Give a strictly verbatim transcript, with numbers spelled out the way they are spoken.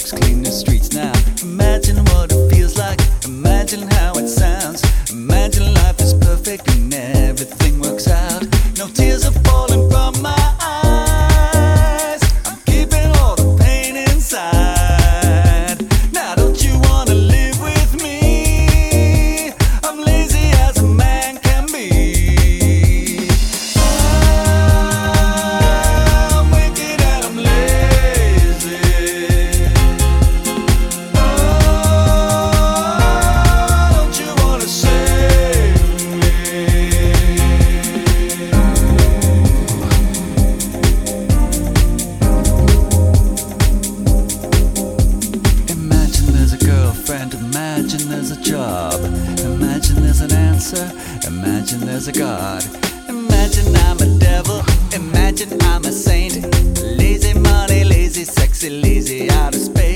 folks clean the streets now. Imagine what it feels like, imagine how it sounds. Imagine life is perfect and everything works out. No tears are falling from my eyes. I'm keeping all the pain inside. Now don't you wanna live with me? I'm lazy as a man can be. I'm wicked and I'm lazy. Oh, don't you wanna save me? Imagine there's a girlfriend, imagine there's a job, imagine there's an answer, imagine there's a God. Imagine I'm a devil, imagine I'm a saint. Lazy money, lazy sexy, lazy out of space.